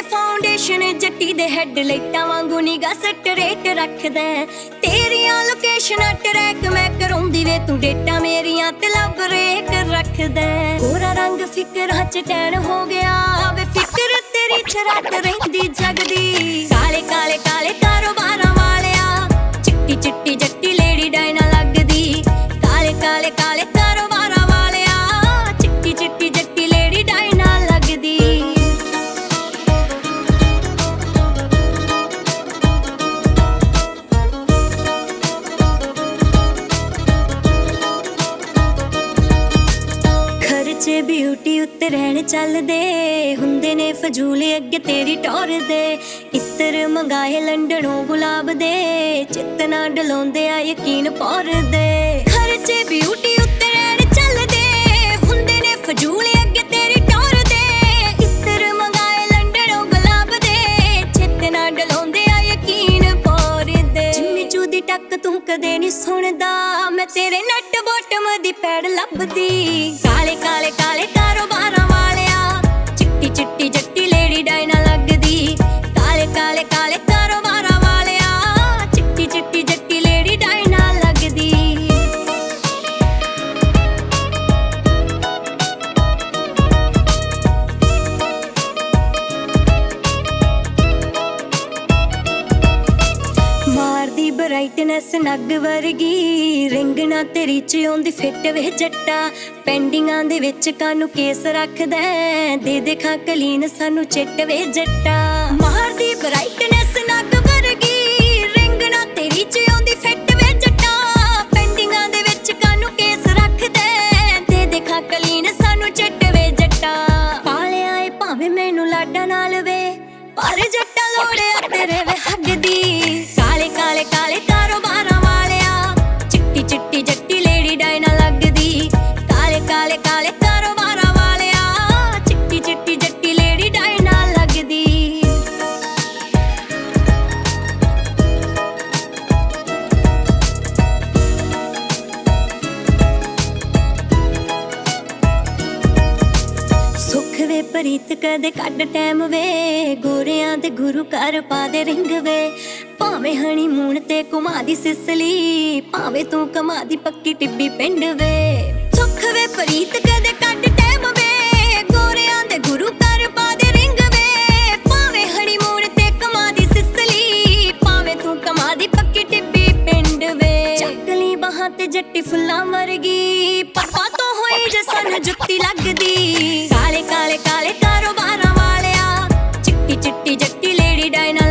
foundation Jatti दे हेडलाइटां वांगू निगाह straight रखदा तेरियां लोकेशन ट्रैक मैं कराउंदी वे तू डेटा मेरियां ते लब रेट रखदा गोरा रंग फिकरां च टैन हो गया वे फिकर तेरी च रात रहिंदी जगदी काले काले काले कारोबारां वालिया चिट्टी चिट्टी जट्टी लेडी डायना लगदी काले काले काले कारोबारां वालिया चिट्टी चिट्टी जट्टी लेडी डायना लगदी खर्चे ब्यूटी उत्ते रहन चलदे हुंदे ने फजूल अगे तेरी टौर दे इत्र मंगाए लंडनों गुलाब दे चित्त ना डलाउंदे आ यकीन पौर दे खर्चे ब्यूटी उत्ते रहन चलदे हुंदे ने फजूल अगे तेरी टौर दे इत्र मंगाए लंडनों गुलाब दे चित्त ना डलाउंदे आ यकीन पौर दे जिम्मी चूदी टक तू कदे नहीं सुनदा मैं तेरे नट बॉटम दी पैड़ लभदी काले काले काले कारोबारां वालिया चिट्टी चिट्टी जट्टी लेडी डायना लगदी काले काले काले कारोबारां वालिया चिट्टी चिट्टी जट्टी लेडी डायना लगदी मारदी ब्राइटनेस नग वर्गी रिंग ना तेरी च आउंदी फिट वे जट्टा पेंडिंगां दे विच कानू केस रखदा दे दे खा कलीन सानू चिट वे जट्टा मारदी ब्राइटनेस नग वर्गी रिंग ना तेरी च आउंदी फिट वे जट्टा पेंडिंगां दे विच कानू केस रखदा दे दे खा कलीन सानू चिट वे जट्टा पालिया ए भावें मैनू लाडा नाल वे पर जट्टा लोड़िया तेरे वे हगदी काले काले काले कारोबारां वालिया चिट्टी चिट्टी जट्टी लेडी डायना लगदी काले काले काले कारोबारां वालिया चिट्टी चिट्टी जट्टी लेडी डायना लगदी सुख वे प्रीत कदे कड टैम वे गोरियां दे गुरु घर पा दे रिंग वे भावें हनीमून ते घुमा दी सिसली भावें तू कमा दी पक्की टिब्बी पिंड वे सुख वे प्रीत कदे कड टैम वे गोरियां दे गुरु घर पा दे रिंग वे भावें हनीमून ते घुमा दी सिसली भावें तू कमा दी पक्की टिब्बी पिंड वे चकली बाहां ते जट्टी फुल्लां वर्गी पापा तो होई जे सन जुत्ती लगदी काले काले काले कारोबारां वालिया चिट्टी चिट्टी जट्टी लेडी डायना